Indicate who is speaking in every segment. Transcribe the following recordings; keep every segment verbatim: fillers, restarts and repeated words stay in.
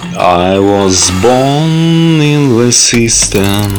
Speaker 1: I was born in the system.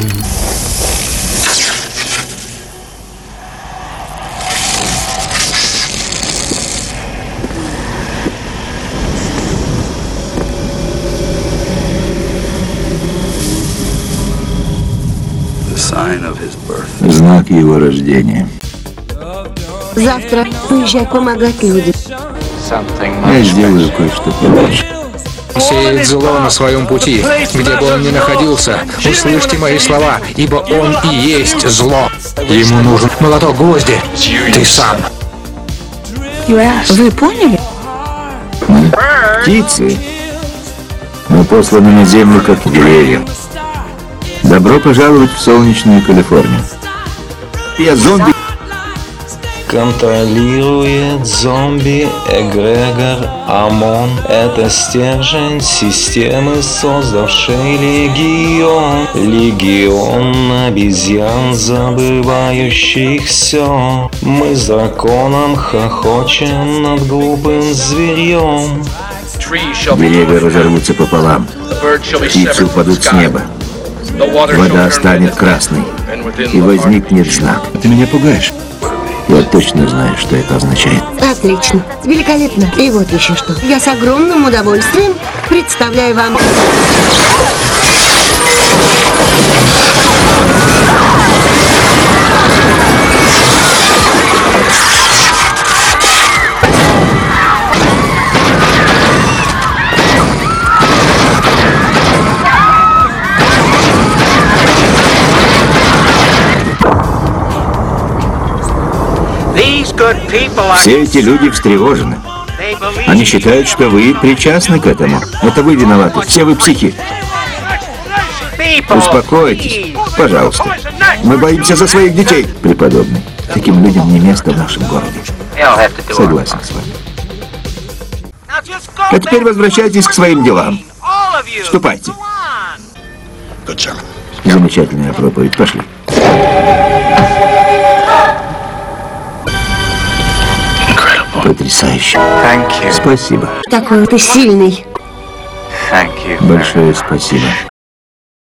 Speaker 2: Знак его рождения.
Speaker 3: Завтра уезжай помогать людям.
Speaker 2: Я сделаю кое-что получше.
Speaker 4: Сеет зло на своем пути, где бы он ни находился. Услышьте мои слова, ибо он и есть зло. Ему нужен молоток, гвозди. Ты сам.
Speaker 3: Вы поняли?
Speaker 2: Мы птицы. Мы посланы на землю, как деревья. Добро пожаловать в солнечную Калифорнию. Я зомби.
Speaker 1: Контролирует зомби эгрегор ОМОН. Это стержень системы, создавшей легион. Легион обезьян, забывающих все. Мы с драконом хохочем над глупым зверьем.
Speaker 2: Деревья разорвутся пополам. Птицы упадут с неба. Вода станет красной. И возникнет знак. Ты меня пугаешь. Я точно знаю, что это означает.
Speaker 3: Отлично. Великолепно. И вот еще что. Я с огромным удовольствием представляю вам...
Speaker 2: Все эти люди встревожены. Они считают, что вы причастны к этому. Это вы виноваты. Все вы психи. Успокойтесь, пожалуйста. Мы боимся за своих детей. Преподобный, таким людям не место в нашем городе. Согласен с вами. А теперь возвращайтесь к своим делам. Ступайте. Замечательная проповедь. Пошли. Потрясающе. Спасибо.
Speaker 3: Такой ты сильный.
Speaker 2: Большое спасибо.